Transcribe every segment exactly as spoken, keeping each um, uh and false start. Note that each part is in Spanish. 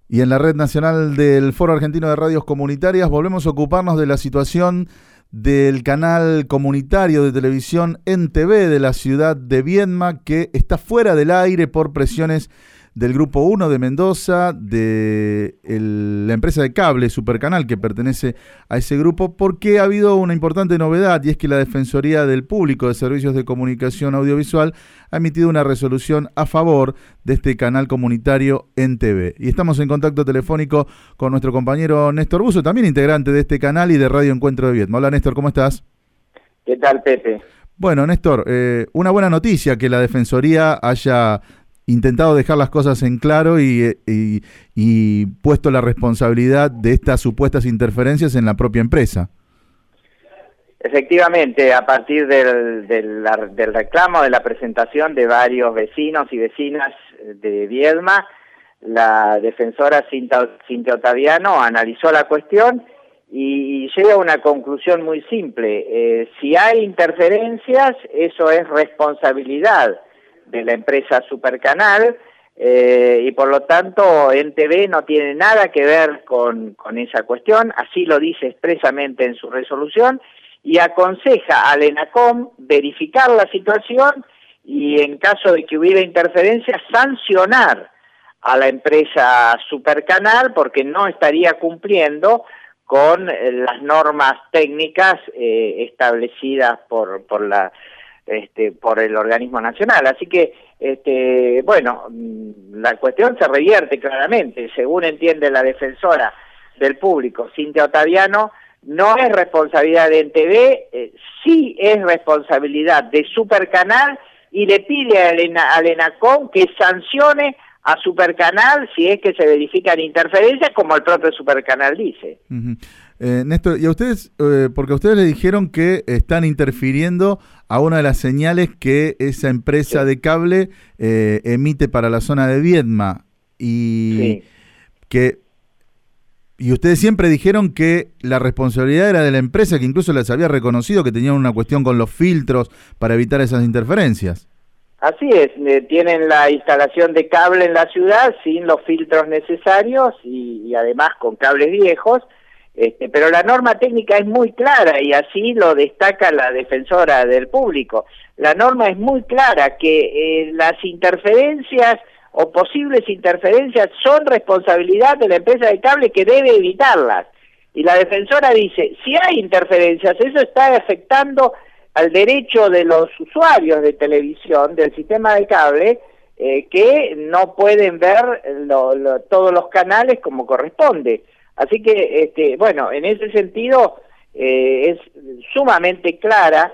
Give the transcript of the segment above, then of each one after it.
Y en la Red Nacional del Foro Argentino de Radios Comunitarias volvemos a ocuparnos de la situación del canal comunitario de televisión N T V de la ciudad de Viedma, que está fuera del aire por presiones del Grupo uno de Mendoza, de el, la empresa de cable Supercanal, que pertenece a ese grupo, porque ha habido una importante novedad, y es que la Defensoría del Público de Servicios de Comunicación Audiovisual ha emitido una resolución a favor de este canal comunitario N T V. Y estamos en contacto telefónico con nuestro compañero Néstor Busso, también integrante de este canal y de Radio Encuentro de Viedma. Hola Néstor, ¿cómo estás? ¿Qué tal, Pepe? Bueno, Néstor, eh, una buena noticia que la Defensoría haya intentado dejar las cosas en claro y, y, y puesto la responsabilidad de estas supuestas interferencias en la propia empresa. Efectivamente, a partir del, del, del reclamo, de la presentación de varios vecinos y vecinas de Viedma, la defensora Cintia, Cintia Ottaviano analizó la cuestión y, y llega a una conclusión muy simple. Eh, si hay interferencias, eso es responsabilidad de la empresa Supercanal, eh, y por lo tanto N T V no tiene nada que ver con, con esa cuestión, así lo dice expresamente en su resolución, y aconseja al ENACOM verificar la situación y en caso de que hubiera interferencia sancionar a la empresa Supercanal porque no estaría cumpliendo con eh, las normas técnicas eh, establecidas por, por la Este, por el organismo nacional. Así que, este, bueno, la cuestión se revierte claramente, según entiende la defensora del público, Cintia Ottaviano, no es responsabilidad de N T V, eh, sí es responsabilidad de Supercanal y le pide al, ENA, al ENACOM que sancione a Supercanal si es que se verifican interferencias, como el propio Supercanal dice. Uh-huh. Eh, Néstor, y a ustedes, eh, porque a ustedes les dijeron que están interfiriendo a una de las señales que esa empresa sí. de cable eh, emite para la zona de Viedma, y sí. que y ustedes siempre dijeron que la responsabilidad era de la empresa, que incluso les había reconocido que tenían una cuestión con los filtros para evitar esas interferencias. Así es, eh, tienen la instalación de cable en la ciudad sin los filtros necesarios y, y además con cables viejos. Este, pero la norma técnica es muy clara y así lo destaca la defensora del público. La norma es muy clara que eh, las interferencias o posibles interferencias son responsabilidad de la empresa de cable que debe evitarlas. Y la defensora dice, si hay interferencias, eso está afectando al derecho de los usuarios de televisión, del sistema de cable, eh, que no pueden ver lo, lo, todos los canales como corresponde. Así que, este, bueno, en ese sentido eh, es sumamente clara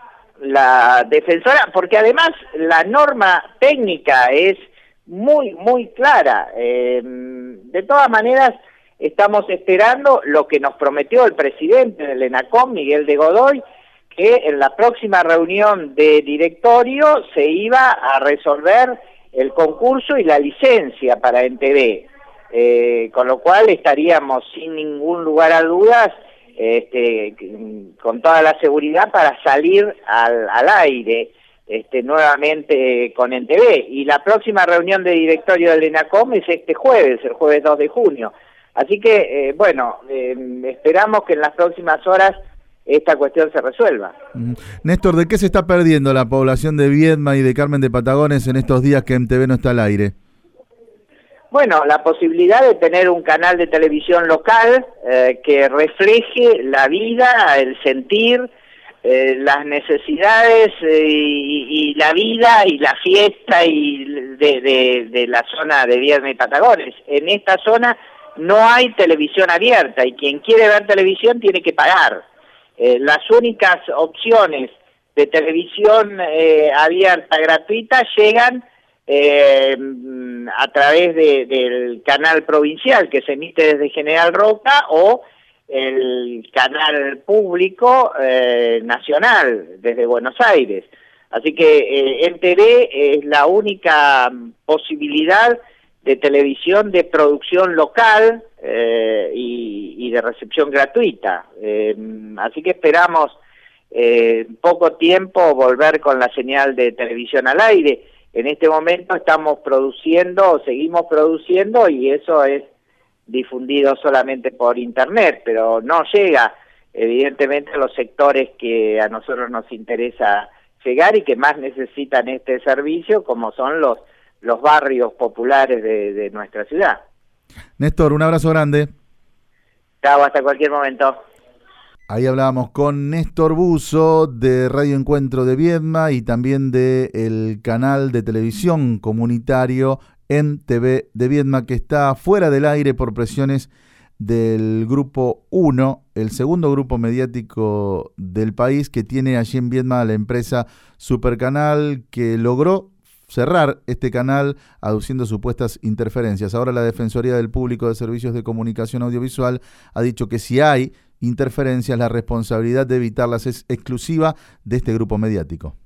la defensora, porque además la norma técnica es muy, muy clara. Eh, de todas maneras, estamos esperando lo que nos prometió el presidente del ENACOM, Miguel de Godoy, que en la próxima reunión de directorio se iba a resolver el concurso y la licencia para N T V. Eh, con lo cual estaríamos sin ningún lugar a dudas, este, con toda la seguridad para salir al, al aire este, nuevamente con N T V. Y la próxima reunión de directorio del ENACOM es este jueves, el jueves dos de junio. Así que, eh, bueno, eh, esperamos que en las próximas horas esta cuestión se resuelva. Uh-huh. Néstor, ¿de qué se está perdiendo la población de Viedma y de Carmen de Patagones en estos días que N T V no está al aire? Bueno, la posibilidad de tener un canal de televisión local eh, que refleje la vida, el sentir, eh, las necesidades eh, y, y la vida y la fiesta y de, de, de la zona de Viedma y Patagones. En esta zona no hay televisión abierta y quien quiere ver televisión tiene que pagar. Eh, las únicas opciones de televisión eh, abierta gratuita llegan Eh, a través de, del canal provincial que se emite desde General Roca o el canal público eh, nacional desde Buenos Aires. Así que eh, N T V es la única posibilidad de televisión de producción local eh, y, y de recepción gratuita. Eh, así que esperamos eh, poco tiempo volver con la señal de televisión al aire. En este momento estamos produciendo, seguimos produciendo y eso es difundido solamente por internet, pero no llega evidentemente a los sectores que a nosotros nos interesa llegar y que más necesitan este servicio, como son los, los barrios populares de, de nuestra ciudad. Néstor, un abrazo grande. Chao, hasta cualquier momento. Ahí hablábamos con Néstor Buzo de Radio Encuentro de Viedma y también del canal de televisión comunitario En T V de Viedma, que está fuera del aire por presiones del Grupo uno, el segundo grupo mediático del país, que tiene allí en Viedma la empresa Supercanal, que logró cerrar este canal aduciendo supuestas interferencias. Ahora la Defensoría del Público de Servicios de Comunicación Audiovisual ha dicho que si hay interferencias, la responsabilidad de evitarlas es exclusiva de este grupo mediático.